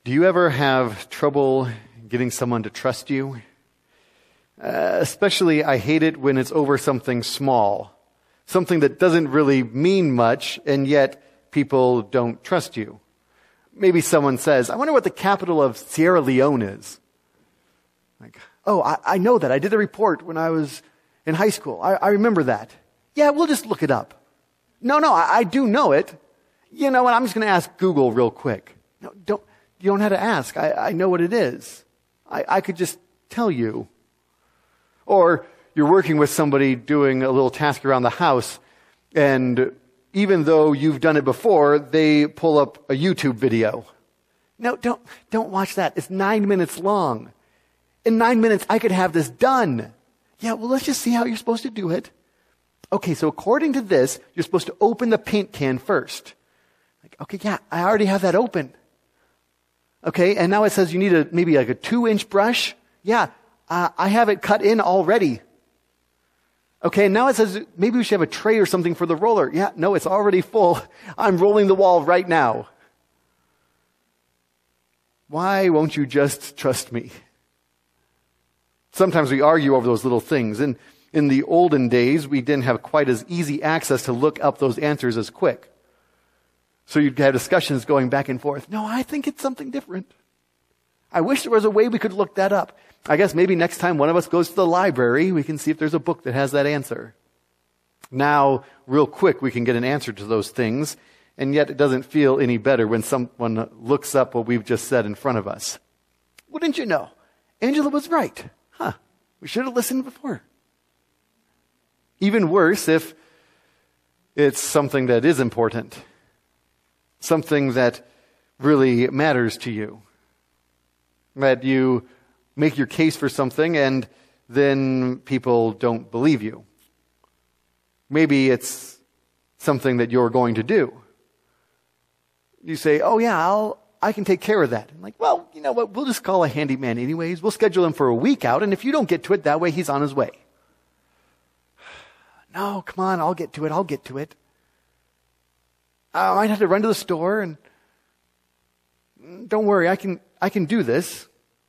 Do you ever have trouble getting someone to trust you? Especially, I hate it when it's over something small, something that doesn't really mean much, and yet people don't trust you. Maybe someone says, I wonder what the capital of Sierra Leone is. Like, oh, I know that. I did a report when I was in high school. I remember that. Yeah, we'll just look it up. No, I do know it. You know what? I'm just going to ask Google real quick. No, you don't have to ask. I know what it is. I could just tell you. Or you're working with somebody doing a little task around the house, and even though you've done it before, they pull up a YouTube video. No, don't watch that. It's 9 minutes long. In 9 minutes, I could have this done. Yeah, well, let's just see how you're supposed to do it. Okay, so according to this, you're supposed to open the paint can first. Like, okay, yeah, I already have that open. Okay, and now it says you need maybe like a 2-inch brush. Yeah, I have it cut in already. Okay, and now it says maybe we should have a tray or something for the roller. Yeah, no, it's already full. I'm rolling the wall right now. Why won't you just trust me? Sometimes we argue over those little things. And in the olden days, we didn't have quite as easy access to look up those answers as quick. So you'd have discussions going back and forth. No, I think it's something different. I wish there was a way we could look that up. I guess maybe next time one of us goes to the library, we can see if there's a book that has that answer. Now, real quick, we can get an answer to those things, and yet it doesn't feel any better when someone looks up what we've just said in front of us. Wouldn't you know? Angela was right. Huh. We should have listened before. Even worse if it's something that is important. Something that really matters to you. That you make your case for something and then people don't believe you. Maybe it's something that you're going to do. You say, oh yeah, I can take care of that. I'm like, well, you know what? We'll just call a handyman anyways. We'll schedule him for a week out, and if you don't get to it, that way he's on his way. No, come on, I'll get to it. I might have to run to the store, and don't worry, I can do this.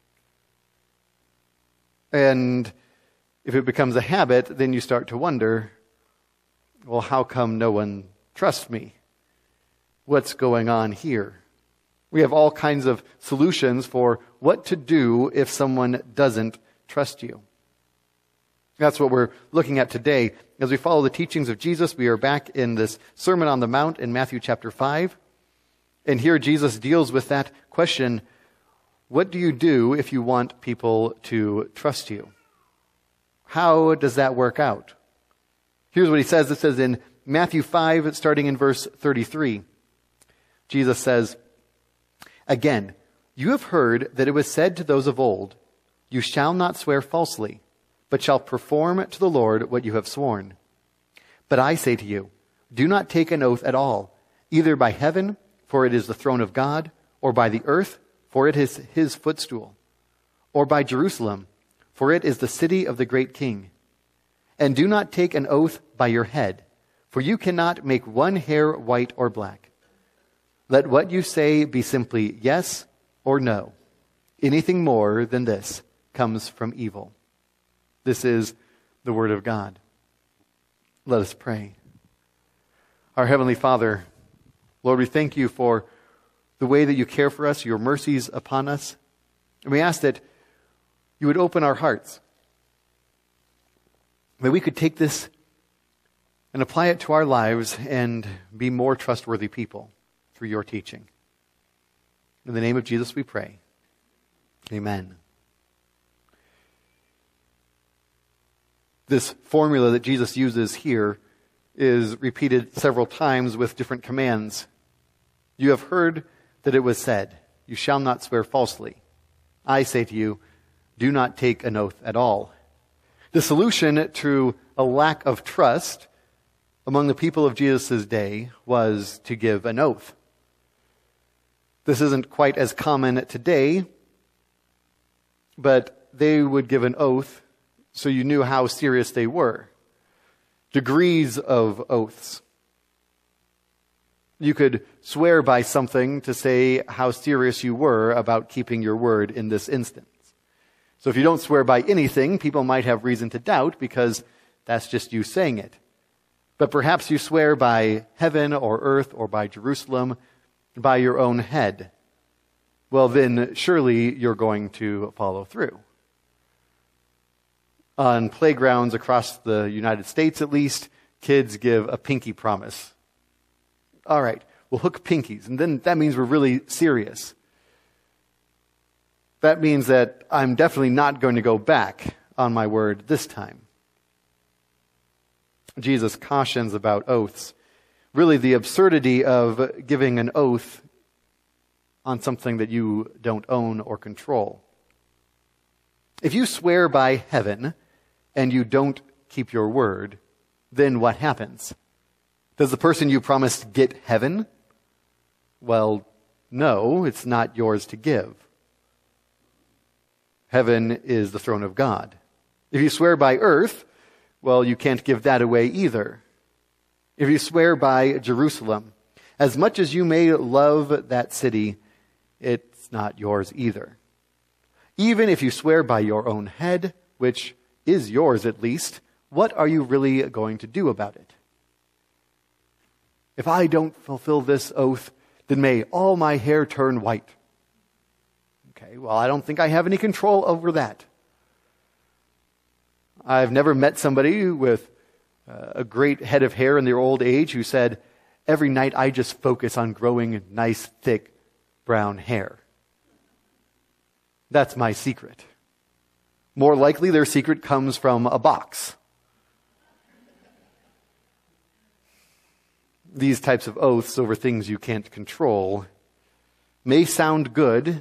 And if it becomes a habit, then you start to wonder, well, how come no one trusts me? What's going on here? We have all kinds of solutions for what to do if someone doesn't trust you. That's what we're looking at today. As we follow the teachings of Jesus, we are back in this Sermon on the Mount in Matthew chapter 5. And here Jesus deals with that question, what do you do if you want people to trust you? How does that work out? Here's what he says. It says in Matthew 5, starting in verse 33. Jesus says, again, you have heard that it was said to those of old, you shall not swear falsely, but shall perform to the Lord what you have sworn. But I say to you, do not take an oath at all, either by heaven, for it is the throne of God, or by the earth, for it is his footstool, or by Jerusalem, for it is the city of the great king. And do not take an oath by your head, for you cannot make one hair white or black. Let what you say be simply yes or no. Anything more than this comes from evil. This is the word of God. Let us pray. Our Heavenly Father, Lord, we thank you for the way that you care for us, your mercies upon us. And we ask that you would open our hearts, that we could take this and apply it to our lives and be more trustworthy people through your teaching. In the name of Jesus we pray. Amen. This formula that Jesus uses here is repeated several times with different commands. You have heard that it was said, you shall not swear falsely. I say to you, do not take an oath at all. The solution to a lack of trust among the people of Jesus' day was to give an oath. This isn't quite as common today, but they would give an oath so you knew how serious they were. Degrees of oaths. You could swear by something to say how serious you were about keeping your word in this instance. So if you don't swear by anything, people might have reason to doubt because that's just you saying it. But perhaps you swear by heaven or earth or by Jerusalem, by your own head. Well, then surely you're going to follow through. On playgrounds across the United States, at least, kids give a pinky promise. All right, we'll hook pinkies, and then that means we're really serious. That means that I'm definitely not going to go back on my word this time. Jesus cautions about oaths. Really, the absurdity of giving an oath on something that you don't own or control. If you swear by heaven and you don't keep your word, then what happens? Does the person you promised get heaven? Well, no, it's not yours to give. Heaven is the throne of God. If you swear by earth, well, you can't give that away either. If you swear by Jerusalem, as much as you may love that city, it's not yours either. Even if you swear by your own head, which is yours at least, what are you really going to do about it? If I don't fulfill this oath, then may all my hair turn white. Okay, well, I don't think I have any control over that. I've never met somebody with a great head of hair in their old age who said, every night I just focus on growing nice, thick, brown hair. That's my secret. More likely their secret comes from a box. These types of oaths over things you can't control may sound good.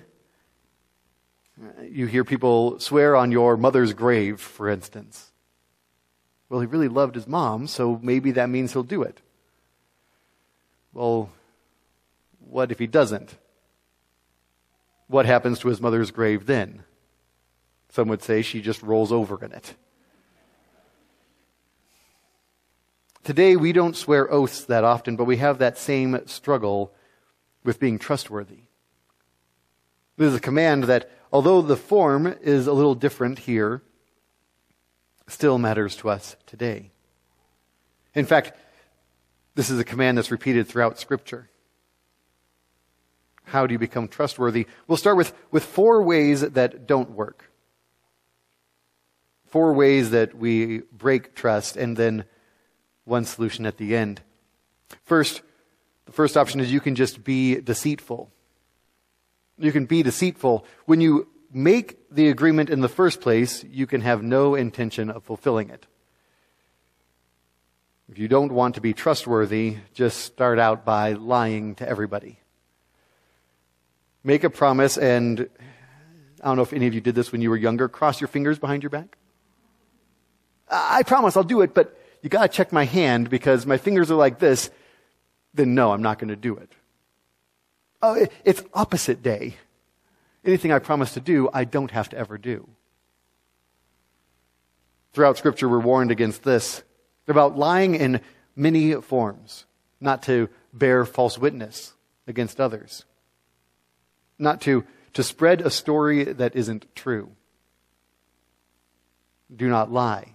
You hear people swear on your mother's grave, for instance. Well, he really loved his mom, so maybe that means he'll do it. Well, what if he doesn't? What happens to his mother's grave then? Some would say she just rolls over in it. Today, we don't swear oaths that often, but we have that same struggle with being trustworthy. There's a command that, although the form is a little different here, still matters to us today. In fact, this is a command that's repeated throughout Scripture. How do you become trustworthy? We'll start with 4 ways that don't work. 4 ways that we break trust, and then one solution at the end. First, the first option is you can just be deceitful. You can be deceitful. When you make the agreement in the first place, you can have no intention of fulfilling it. If you don't want to be trustworthy, just start out by lying to everybody. Make a promise, and I don't know if any of you did this when you were younger, cross your fingers behind your back. I promise I'll do it, but you got to check my hand because my fingers are like this. Then no, I'm not going to do it. Oh, it's opposite day. Anything I promise to do, I don't have to ever do. Throughout Scripture, we're warned against this, about lying in many forms, not to bear false witness against others, not to spread a story that isn't true. Do not lie.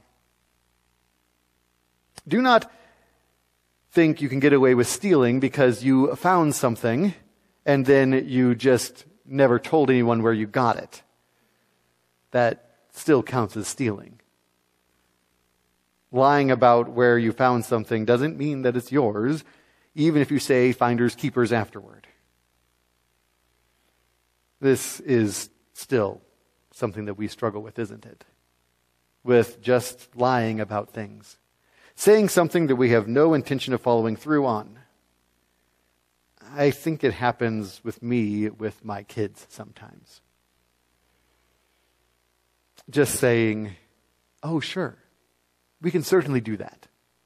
Do not think you can get away with stealing because you found something and then you just never told anyone where you got it. That still counts as stealing. Lying about where you found something doesn't mean that it's yours, even if you say finders keepers afterward. This is still something that we struggle with, isn't it? With just lying about things. Saying something that we have no intention of following through on. I think it happens with me, with my kids sometimes. Just saying, oh, sure, we can certainly do that.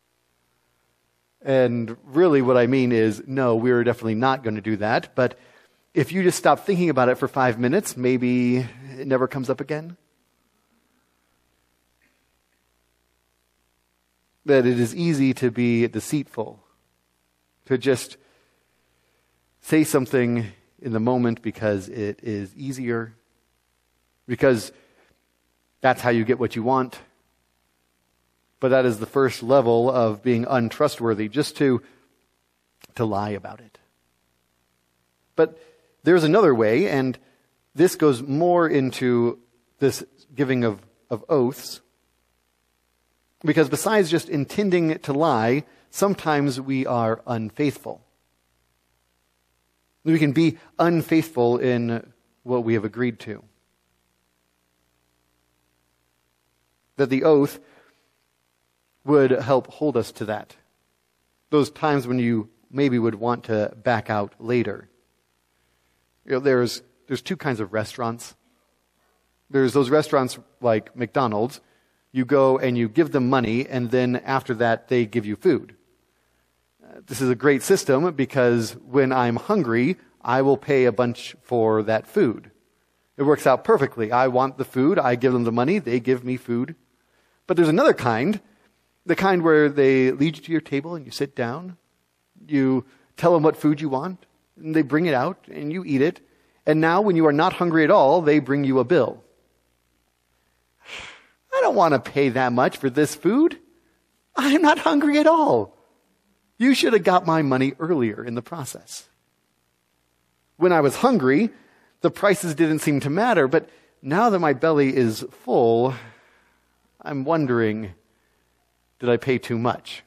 And really what I mean is, no, we're definitely not going to do that. But if you just stop thinking about it for 5 minutes, maybe it never comes up again. That it is easy to be deceitful, to just say something in the moment because it is easier, because that's how you get what you want. But that is the first level of being untrustworthy, just to lie about it. But there's another way, and this goes more into this giving of oaths. Because besides just intending to lie, sometimes we are unfaithful. We can be unfaithful in what we have agreed to. That the oath would help hold us to that. Those times when you maybe would want to back out later. There's two kinds of restaurants. There's those restaurants like McDonald's. You go and you give them money, and then after that they give you food. This is a great system because when I'm hungry, I will pay a bunch for that food. It works out perfectly. I want the food, I give them the money, they give me food. But there's another kind, the kind where they lead you to your table and you sit down. You tell them what food you want, and they bring it out, and you eat it. And now when you are not hungry at all, they bring you a bill. I don't want to pay that much for this food. I'm not hungry at all. You should have got my money earlier in the process. When I was hungry, the prices didn't seem to matter, but now that my belly is full, I'm wondering, did I pay too much?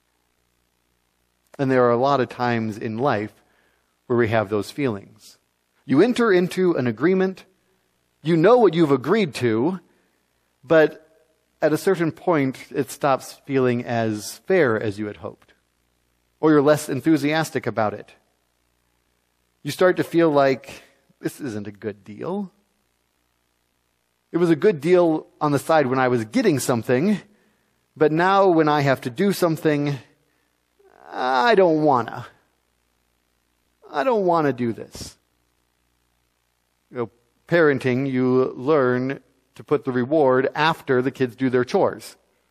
And there are a lot of times in life where we have those feelings. You enter into an agreement, you know what you've agreed to, but at a certain point, it stops feeling as fair as you had hoped. Or you're less enthusiastic about it. You start to feel like, this isn't a good deal. It was a good deal on the side when I was getting something, but now when I have to do something, I don't want to do this. Parenting, you learn to put the reward after the kids do their chores.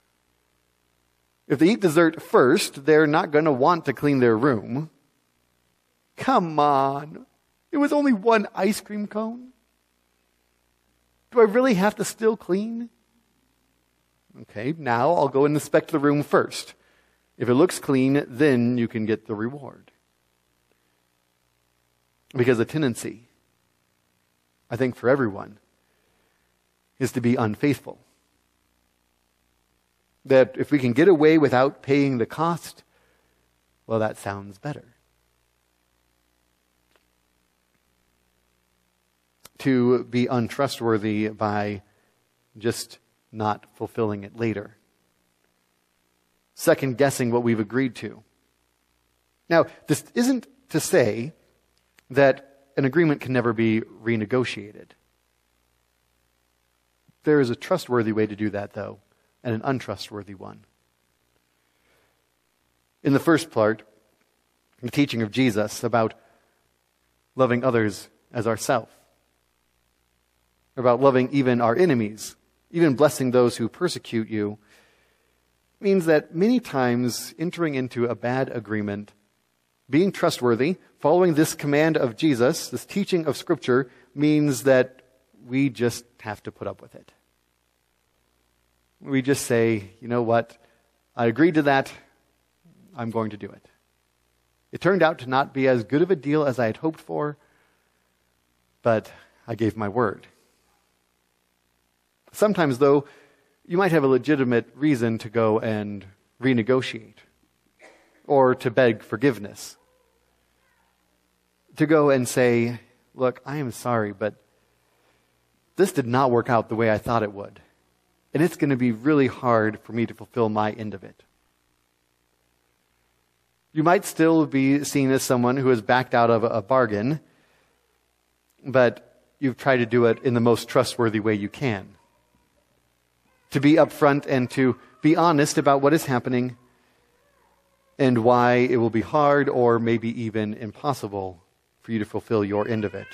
If they eat dessert first, they're not going to want to clean their room. Come on. It was only one ice cream cone. Do I really have to still clean? Okay, now I'll go and inspect the room first. If it looks clean, then you can get the reward. Because the tendency, I think for everyone, is to be unfaithful. That if we can get away without paying the cost, well, that sounds better. To be untrustworthy by just not fulfilling it later. Second guessing what we've agreed to. Now, this isn't to say that an agreement can never be renegotiated. There is a trustworthy way to do that, though, and an untrustworthy one. In the first part, the teaching of Jesus about loving others as ourselves, about loving even our enemies, even blessing those who persecute you, means that many times entering into a bad agreement, being trustworthy, following this command of Jesus, this teaching of Scripture, means that we just have to put up with it. We just say, you know what, I agreed to that, I'm going to do it. It turned out to not be as good of a deal as I had hoped for, but I gave my word. Sometimes, though, you might have a legitimate reason to go and renegotiate or to beg forgiveness. To go and say, look, I am sorry, but this did not work out the way I thought it would. And it's going to be really hard for me to fulfill my end of it. You might still be seen as someone who has backed out of a bargain, but you've tried to do it in the most trustworthy way you can. To be upfront and to be honest about what is happening and why it will be hard or maybe even impossible for you to fulfill your end of it.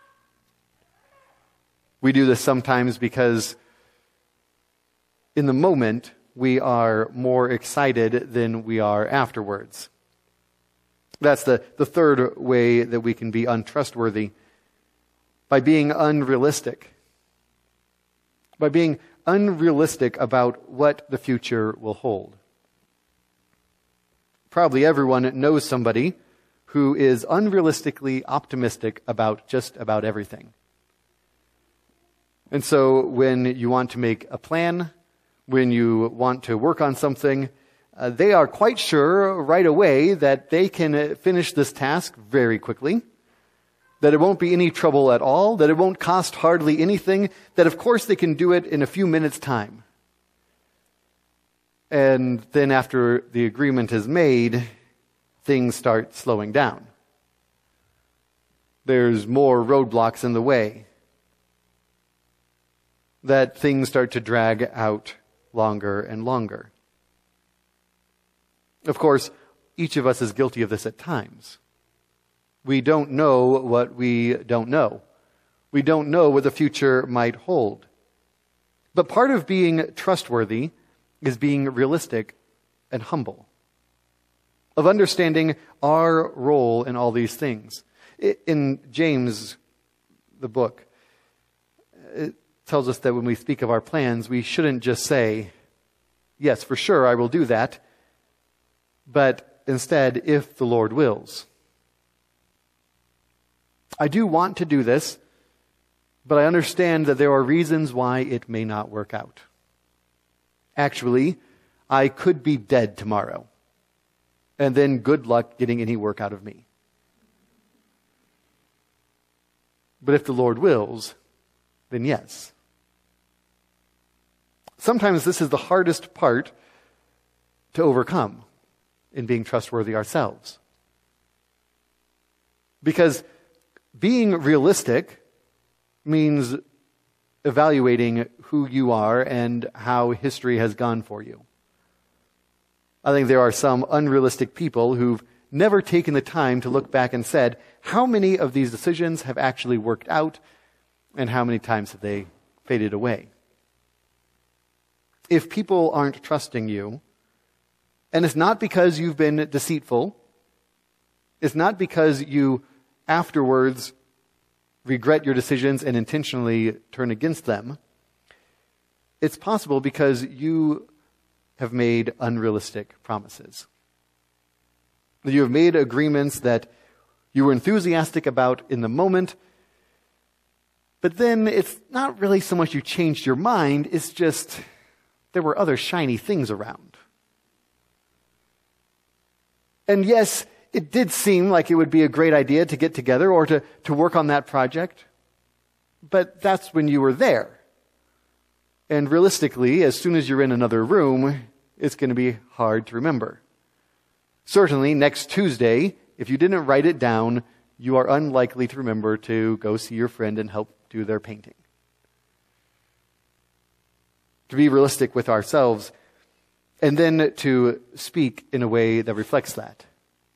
We do this sometimes because in the moment we are more excited than we are afterwards. That's the third way that we can be untrustworthy, by being unrealistic. By being unrealistic about what the future will hold. Probably everyone knows somebody who is unrealistically optimistic about just about everything. And so when you want to make a plan, when you want to work on something, they are quite sure right away that they can finish this task very quickly, that it won't be any trouble at all, that it won't cost hardly anything, that of course they can do it in a few minutes' time. And then after the agreement is made, things start slowing down. There's more roadblocks in the way, that things start to drag out longer and longer. Of course, each of us is guilty of this at times. We don't know what we don't know. We don't know what the future might hold. But part of being trustworthy is being realistic and humble, of understanding our role in all these things. In James, the book, it tells us that when we speak of our plans, we shouldn't just say, yes, for sure, I will do that, but instead, if the Lord wills. I do want to do this, but I understand that there are reasons why it may not work out. Actually, I could be dead tomorrow, and then good luck getting any work out of me. But if the Lord wills, then yes. Sometimes this is the hardest part to overcome in being trustworthy ourselves. Because being realistic means evaluating who you are and how history has gone for you. I think there are some unrealistic people who've never taken the time to look back and said, how many of these decisions have actually worked out and how many times have they faded away? If people aren't trusting you, and it's not because you've been deceitful, it's not because you afterwards regret your decisions and intentionally turn against them, it's possible because you have made unrealistic promises. You have made agreements that you were enthusiastic about in the moment, but then it's not really so much you changed your mind, it's just there were other shiny things around. And yes, it did seem like it would be a great idea to get together or to work on that project, but that's when you were there. And realistically, as soon as you're in another room, it's going to be hard to remember. Certainly, next Tuesday, if you didn't write it down, you are unlikely to remember to go see your friend and help do their painting. To be realistic with ourselves, and then to speak in a way that reflects that.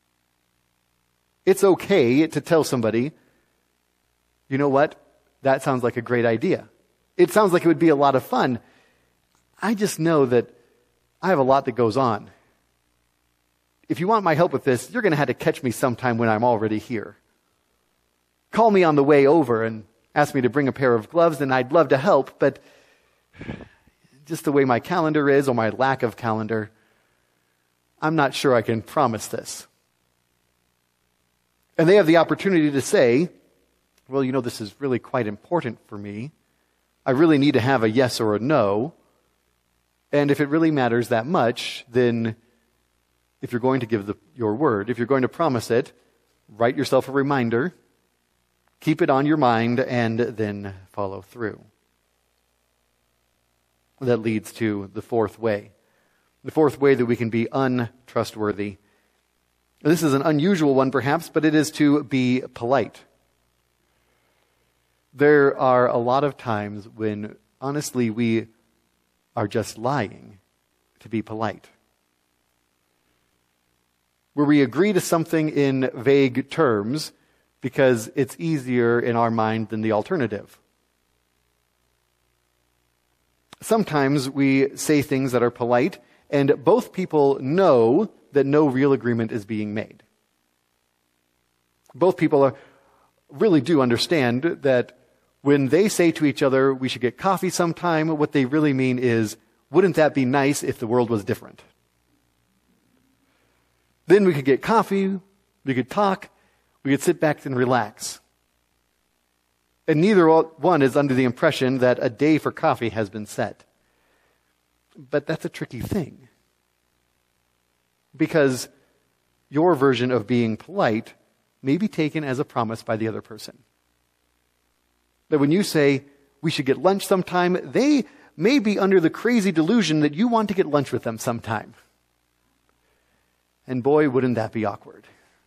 It's okay to tell somebody, you know what, that sounds like a great idea. It sounds like it would be a lot of fun. I just know that I have a lot that goes on. If you want my help with this, you're going to have to catch me sometime when I'm already here. Call me on the way over and ask me to bring a pair of gloves, and I'd love to help, but just the way my calendar is, or my lack of calendar, I'm not sure I can promise this. And they have the opportunity to say, well, you know, this is really quite important for me. I really need to have a yes or a no. And if it really matters that much, then if you're going to give your word, if you're going to promise it, write yourself a reminder, keep it on your mind, and then follow through. That leads to the fourth way. The fourth way that we can be untrustworthy. This is an unusual one perhaps, but it is to be polite. There are a lot of times when, honestly, we are just lying to be polite. Where we agree to something in vague terms because it's easier in our mind than the alternative. Sometimes we say things that are polite, and both people know that no real agreement is being made. Both people really do understand that when they say to each other, we should get coffee sometime, what they really mean is, wouldn't that be nice if the world was different? Then we could get coffee, we could talk, we could sit back and relax. And neither one is under the impression that a day for coffee has been set. But that's a tricky thing. Because your version of being polite may be taken as a promise by the other person. That when you say, we should get lunch sometime, they may be under the crazy delusion that you want to get lunch with them sometime. And boy, wouldn't that be awkward.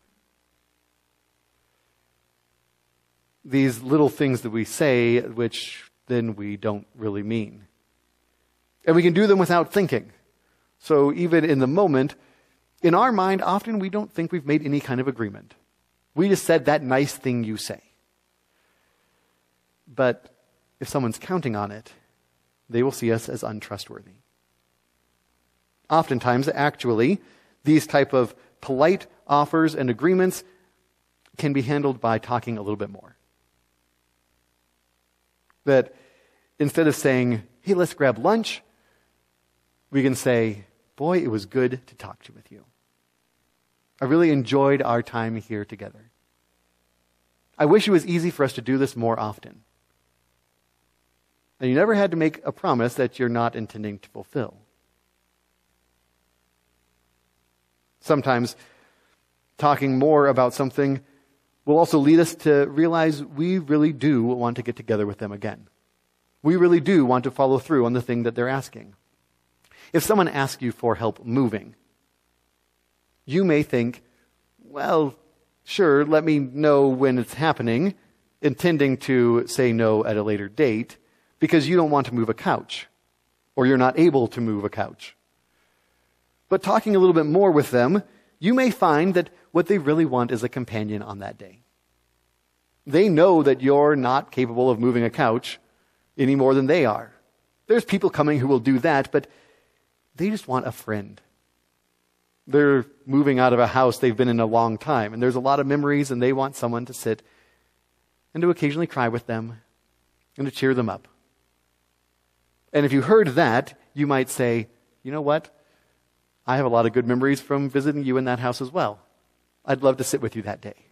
These little things that we say, which then we don't really mean. And we can do them without thinking. So even in the moment, in our mind, often we don't think we've made any kind of agreement. We just said that nice thing you say. But if someone's counting on it, they will see us as untrustworthy. Oftentimes, actually, these type of polite offers and agreements can be handled by talking a little bit more. That instead of saying, hey, let's grab lunch, we can say, boy, it was good to talk with you. I really enjoyed our time here together. I wish it was easy for us to do this more often. And you never had to make a promise that you're not intending to fulfill. Sometimes talking more about something will also lead us to realize we really do want to get together with them again. We really do want to follow through on the thing that they're asking. If someone asks you for help moving, you may think, well, sure, let me know when it's happening, intending to say no at a later date, because you don't want to move a couch, or you're not able to move a couch. But talking a little bit more with them, you may find that what they really want is a companion on that day. They know that you're not capable of moving a couch any more than they are. There's people coming who will do that, but they just want a friend. They're moving out of a house they've been in a long time, and there's a lot of memories, and they want someone to sit and to occasionally cry with them and to cheer them up. And if you heard that, you might say, you know what? I have a lot of good memories from visiting you in that house as well. I'd love to sit with you that day.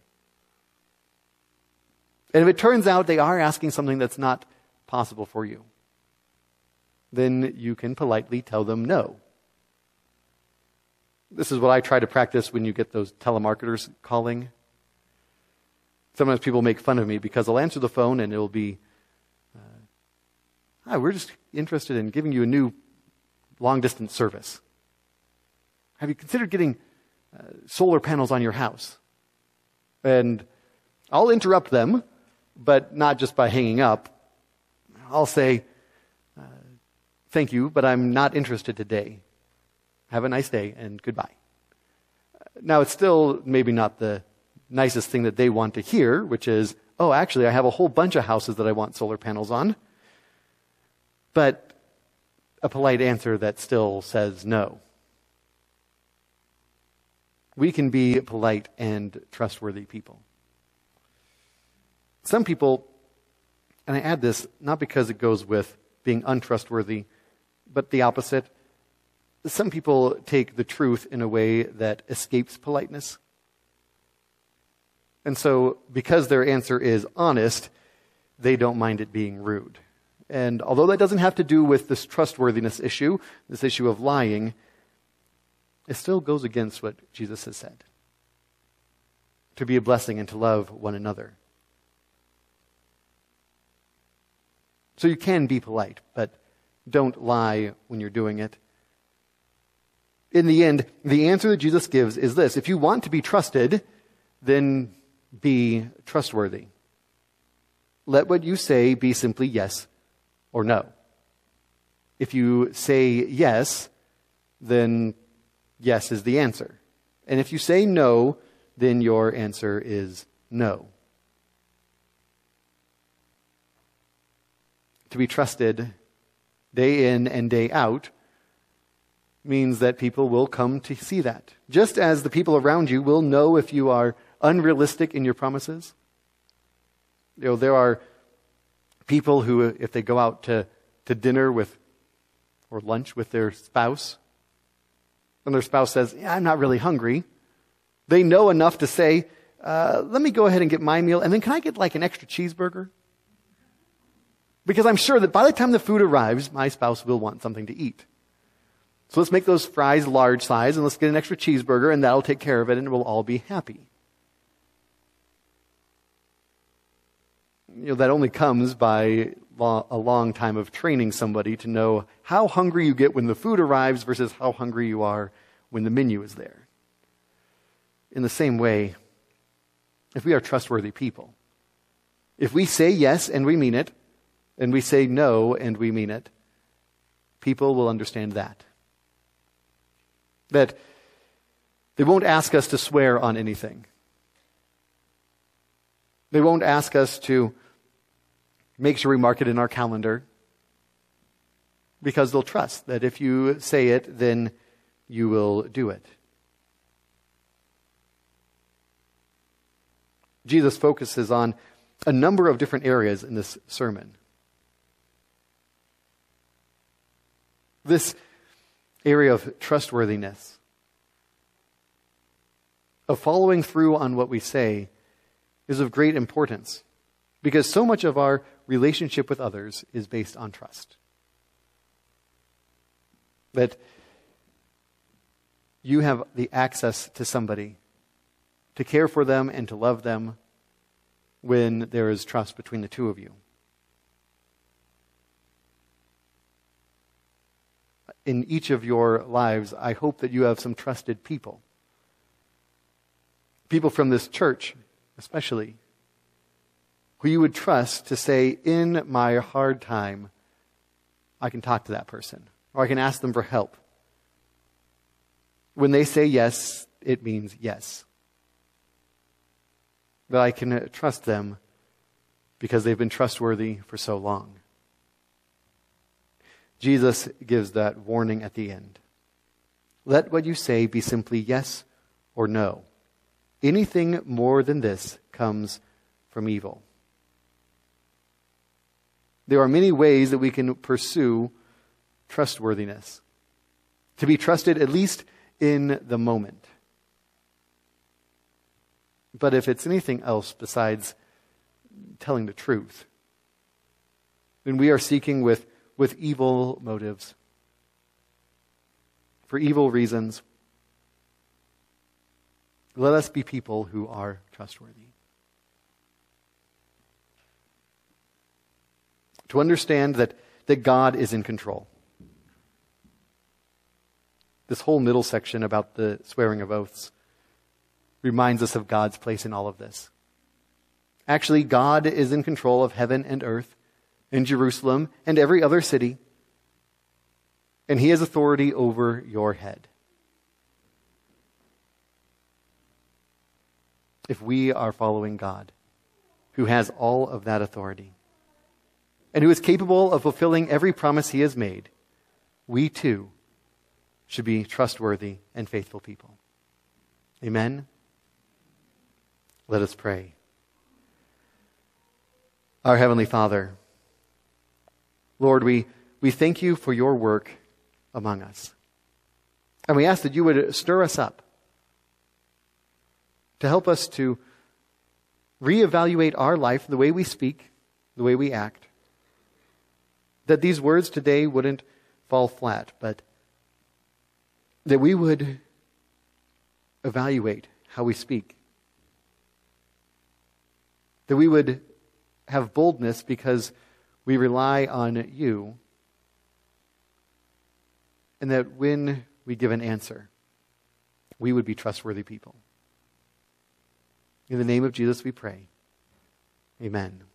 And if it turns out they are asking something that's not possible for you, then you can politely tell them no. This is what I try to practice when you get those telemarketers calling. Sometimes people make fun of me because I'll answer the phone and it'll be, hi, we're just interested in giving you a new long-distance service. Have you considered getting solar panels on your house? And I'll interrupt them, but not just by hanging up. I'll say, thank you, but I'm not interested today. Have a nice day and goodbye. Now, it's still maybe not the nicest thing that they want to hear, which is, oh, actually, I have a whole bunch of houses that I want solar panels on. But a polite answer that still says no. We can be polite and trustworthy people. Some people, and I add this not because it goes with being untrustworthy, but the opposite. Some people take the truth in a way that escapes politeness. And so, because their answer is honest, they don't mind it being rude. And although that doesn't have to do with this trustworthiness issue, this issue of lying, it still goes against what Jesus has said. To be a blessing and to love one another. So you can be polite, but don't lie when you're doing it. In the end, the answer that Jesus gives is this. If you want to be trusted, then be trustworthy. Let what you say be simply yes or no. If you say yes, then yes is the answer. And if you say no, then your answer is no. To be trusted day in and day out means that people will come to see that. Just as the people around you will know if you are unrealistic in your promises? There are people who, if they go out to dinner with or lunch with their spouse, and their spouse says, yeah, I'm not really hungry, they know enough to say, let me go ahead and get my meal, and then can I get like an extra cheeseburger? Because I'm sure that by the time the food arrives, my spouse will want something to eat. So let's make those fries large size, and let's get an extra cheeseburger, and that'll take care of it, and we'll all be happy. That only comes by a long time of training somebody to know how hungry you get when the food arrives versus how hungry you are when the menu is there. In the same way, if we are trustworthy people, if we say yes and we mean it, and we say no and we mean it, people will understand that. That they won't ask us to swear on anything. They won't ask us to make sure we mark it in our calendar, because they'll trust that if you say it, then you will do it. Jesus focuses on a number of different areas in this sermon. This area of trustworthiness, of following through on what we say, is of great importance, because so much of our relationship with others is based on trust. That you have the access to somebody to care for them and to love them when there is trust between the two of you. In each of your lives, I hope that you have some trusted people. People from this church, especially, who you would trust to say, in my hard time, I can talk to that person, or I can ask them for help. When they say yes, it means yes. That I can trust them because they've been trustworthy for so long. Jesus gives that warning at the end. Let what you say be simply yes or no. Anything more than this comes from evil. There are many ways that we can pursue trustworthiness. To be trusted at least in the moment. But if it's anything else besides telling the truth, then we are seeking with evil motives, for evil reasons. Let us be people who are trustworthy. To understand that God is in control. This whole middle section about the swearing of oaths reminds us of God's place in all of this. Actually, God is in control of heaven and earth, and Jerusalem, and every other city. And He has authority over your head. If we are following God, who has all of that authority, and who is capable of fulfilling every promise He has made, we too should be trustworthy and faithful people. Amen? Let us pray. Our Heavenly Father, Lord, we thank You for Your work among us. And we ask that You would stir us up to help us to reevaluate our life, the way we speak, the way we act. That these words today wouldn't fall flat, but that we would evaluate how we speak. That we would have boldness because we rely on You. And that when we give an answer, we would be trustworthy people. In the name of Jesus we pray. Amen.